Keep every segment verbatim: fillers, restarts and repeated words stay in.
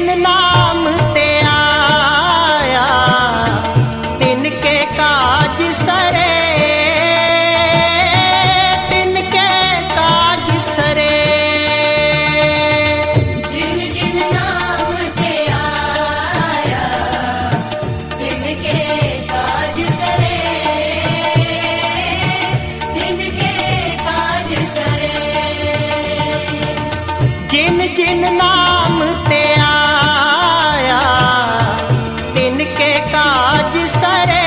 जिन नाम ते आया तिनके काज सरे, तिनके काज सरे। जिन जिन नाम ते आया तिनके काज सरे, तिनके काज सरे। जिन जिन नाम ते आया तिनके काज सरे,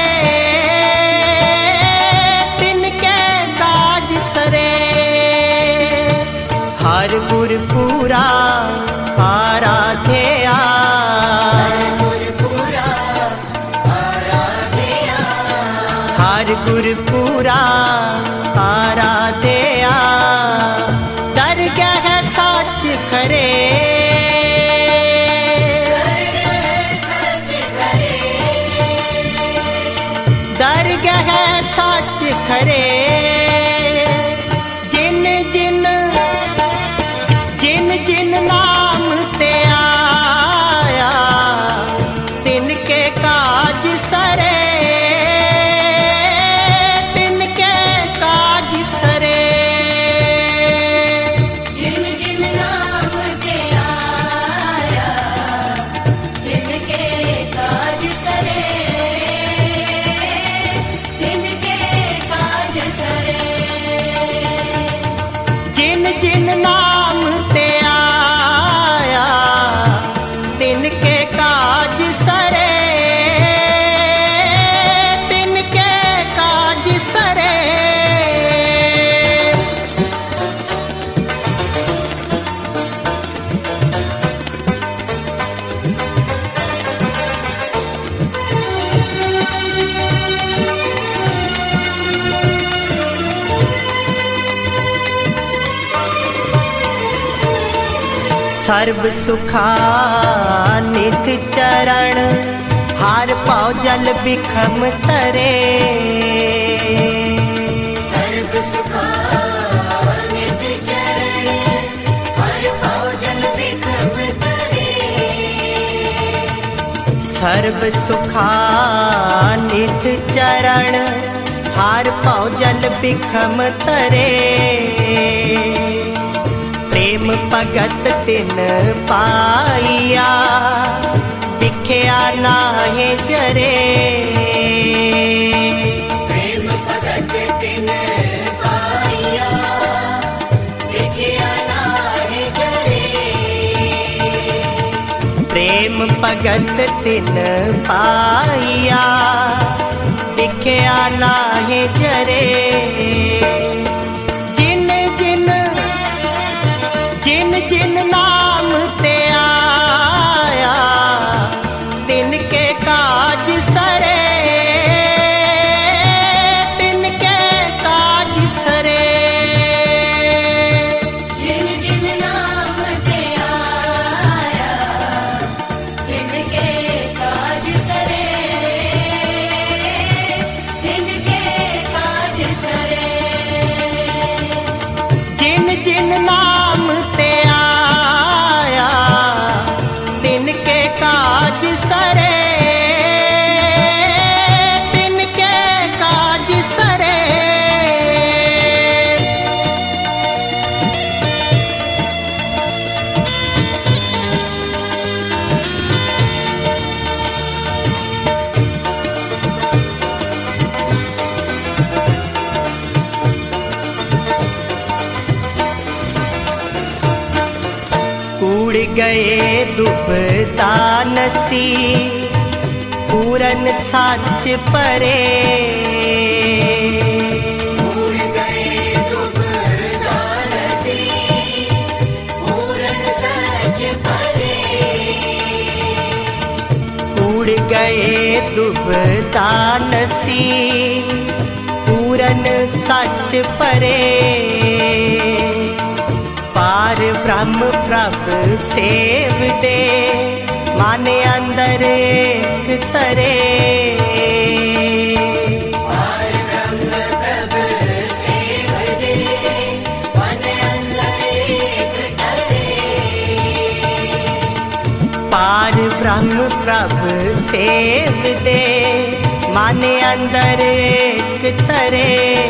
तिनके काज सरे। हर गुर पूरा आराध्या, गुर पूरा आराध्या, हर गुर पूरा आराध्या। दरगह सच करे, सच करे। दरगह सच करे। जिन जिन जिन जिन नाम ते आया तिनके काज सरे, तिनके काज सरे। जिन जिन नाम ते आया तिनके काज सरे, तिनके काज सरे। जिन जिन नाम ते आया तिनके काज सरे, तिनके काज सरे। सर्व सुखा नित चरण, हार पाओ जल बिखम तरे। सर्व सुखा नित चरण, हर पाओ जल बिखम तरे। सर्व सुखा नित चरण, हार पाओ जल बिखम तरे। प्रेम भगत तिन पाइया, बिख्या नाहे जरे। प्रेम भगत तिन पाइया, बिख्या नाहे जरे। प्रेम भगत तिन पाइया, बिख्या नाहे जरे। जिन जिन जिन जिन नाम ते आया तिनके काज सरे, तिनके काज सरे। जिन जिन नाम ते आया तिनके काज सरे, तिनके काज सरे। जिन जिन नाम ते आया तिनके काज सरे, तिनके काज सरे। कूड़ गए दुबता नसी, पूरन सच परे। उड़ गए दुबता नसी, पूरन सच परे। कूड़ गए दुबता नसी, पूरन सच परे। पार ब्रह्म प्रभ सेव दे, माने अंदर एक तरे। पार ब्रह्म प्रभ सेव दे, माने अंदर एक तरे। प्रभु सेव दे, माने अंदर एक तरे।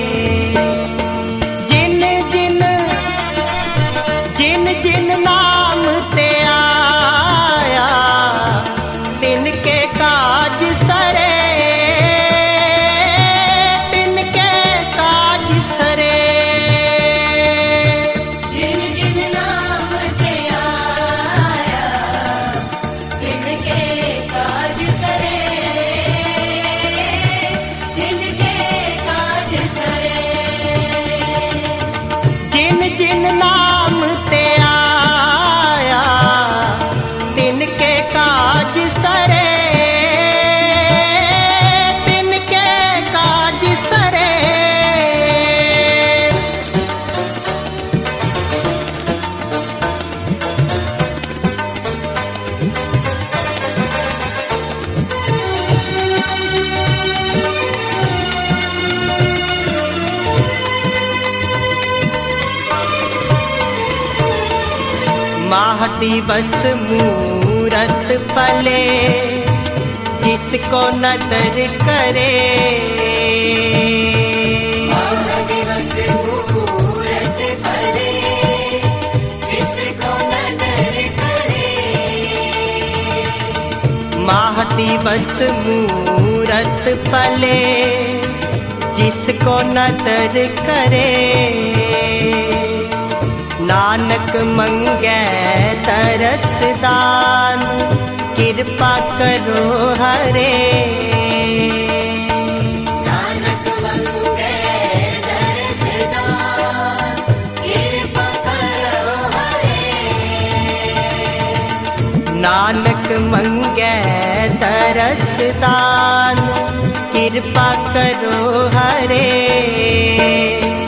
जिन जिन जिन जिन नाम ते आया, तिनके काज सरे, तिनके काज सरे। जिन जिन नाम ते आया, तिनके काज सरे, तिनके काज सरे। जिन जिन नाम ते आया, तिनके काज सरे, तिनके काज सरे। माहटी बस मूरत पले, जिसको नदर करे। दिवस मूरत पले, जिसको नदर करे। माहटी बस मूरत पले, जिसको नदर करे। नानक मंगे तरस दान, कृपा करो हरे। नानक मंगे तरस दान, कृपा करो हरे। नानक मंगे तरस दान, कृपा करो हरे।